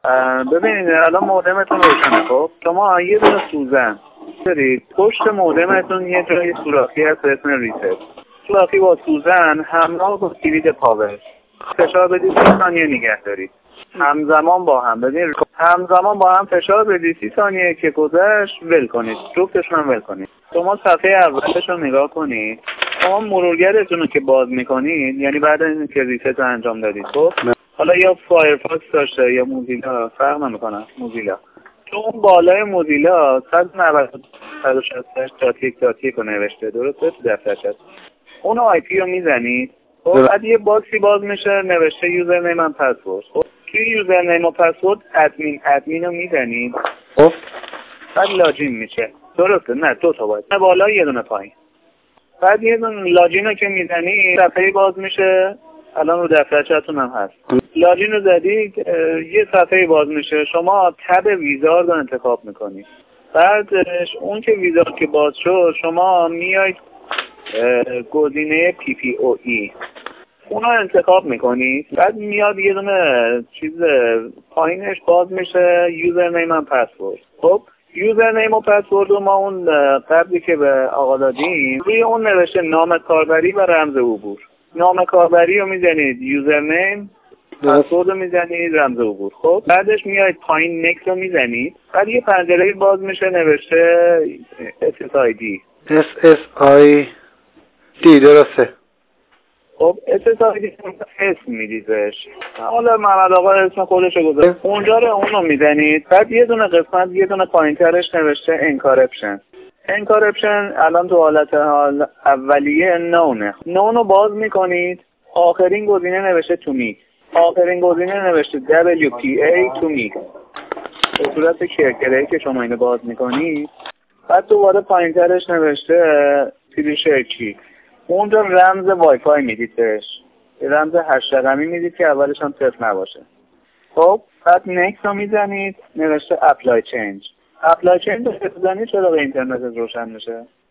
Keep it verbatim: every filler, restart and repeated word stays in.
ببینید الان مودمتون روشنه. خب شما یه دونه سوزن دارید، پشت مودمتون یه جای سوراخی هست به اسم ریست. سوراخی با سوزن همراه با کلید پاور فشار بدید سی ثانیه نگه دارید. همزمان با هم ببینید همزمان با هم فشار بدید. سی ثانیه که گذشت ول کنید، جفتشون هم ول کنید. شما صفحه اولش رو نگاه کنید. شما مرورگرتون رو که باز میکنید، یعنی بعد اینکه ریست رو انجام دادید، خب حالا یا فایرفاکس داشته یا موزیلا، فرق نمیکنه، موزیلا تو اون بالای موزیلا صد و نود و شصت دات یک دات یک رو نوشته، درسته؟ تو دفترش هست. اون آی پی رو میزنید، خب بعد یه باکسی باز میشه نوشته یوزر نیم و پسورد. خب توی یوزر نیم و پسورد ادمین ادمین رو میزنید، خب بعد لاجین میشه. درسته؟ نه دو تا باید، نه بالا یه دونه پایین. بعد یه دونه لاجین رو که میزنید صفحه باز میشه. الان رو دفترچه‌تون هم هست. لاجین رو زدید، یه صفحه باز میشه. شما تب ویزارد رو انتخاب میکنید. بعد اون که ویزارد که باز شد، شما میایید گزینه پی پی او ای اون رو انتخاب میکنید. بعد میاد یه دونه چیز پایینش باز میشه یوزر نیم و پسورد. خب یوزر نیم و پسورد رو ما اون قبلی که به آقا دادیم روی اون نوشته نام کاربری و رمز عبور. نام کاربری رو میزنید یوزر نیم، پسورد رو میزنید، رمز عبور. خب بعدش میایید پایین نکست رو میزنید. بعد یه پنجره باز میشه نوشته اس اس آی دی. اس اس آی دی درسته. خب اس اس آی دی اسم میدیدش. حالا محمد آقا اسم خودش رو گذاشت. اونجا رو اون رو میزنید. بعد یه دونه قسمت یه دونه پایینترش نوشته انکارپشن. انکارپشن الان تو حالت حال اولیه نونه. نون رو باز میکنید. آخرین گزینه نوشته تو می. آخرین گزینه نوشته دبلیو پی ای تو می. به صورت کرکره که شما اینو باز میکنید. بعد دوباره پایینترش نوشته فیلیشر کی. اونجا رمز وای فای میدید بهش. رمز هشت رقمی میدید که اولش هم صفر نباشه. خب بعد نکست رو میزنید نوشته اپلای چنج. اپلای چنج رو بزنید چرا به اینترنت روشن میشه.